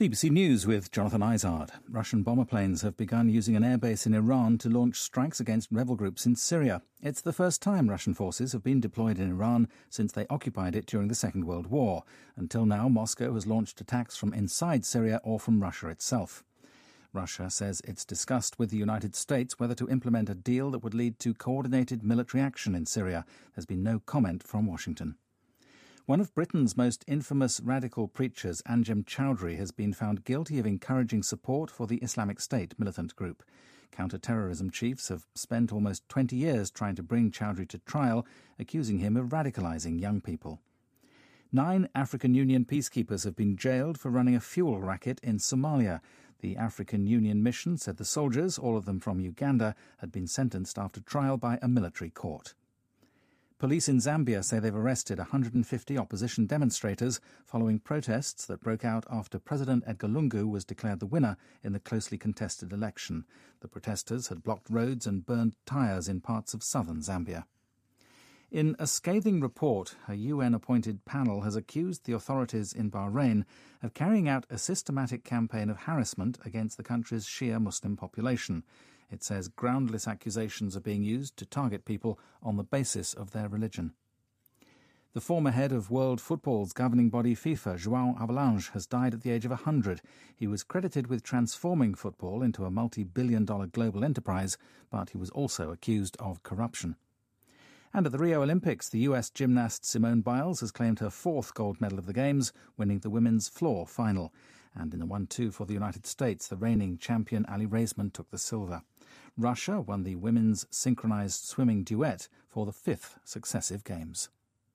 BBC News with Jonathan Izard. Russian bomber planes have begun using an airbase in Iran to launch strikes against rebel groups in Syria. It's the first time Russian forces have been deployed in Iran since they occupied it during the Second World War. Until now, Moscow has launched attacks from inside Syria or from Russia itself. Russia says it's discussed with the United States whether to implement a deal that would lead to coordinated military action in Syria. There's been no comment from Washington. One of Britain's most infamous radical preachers, Anjem Choudary, has been found guilty of encouraging support for the Islamic State militant group. Counter-terrorism chiefs have spent almost 20 years trying to bring Choudary to trial, accusing him of radicalising young people. 9 African Union peacekeepers have been jailed for running a fuel racket in Somalia. The African Union mission said the soldiers, all of them from Uganda, had been sentenced after trial by a military court. Police in Zambia say they've arrested 150 opposition demonstrators following protests that broke out after President Edgar Lungu was declared the winner in the closely contested election. The protesters had blocked roads and burned tyres in parts of southern Zambia. In a scathing report, a UN-appointed panel has accused the authorities in Bahrain of carrying out a systematic campaign of harassment against the country's Shia Muslim population. It says groundless accusations are being used to target people on the basis of their religion. The former head of World Football's governing body FIFA, João Havelange, has died at the age of 100. He was credited with transforming football into a multi-billion-dollar global enterprise, but he was also accused of corruption. And at the Rio Olympics, the US gymnast Simone Biles has claimed her 4th gold medal of the Games, winning the women's floor final. And in the 1-2 for the United States, the reigning champion Ali Raisman took the silver. Russia won the women's synchronized swimming duet for the 5th successive Games.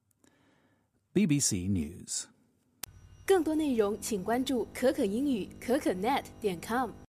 BBC News. 更多内容请关注可可英语可可net.com。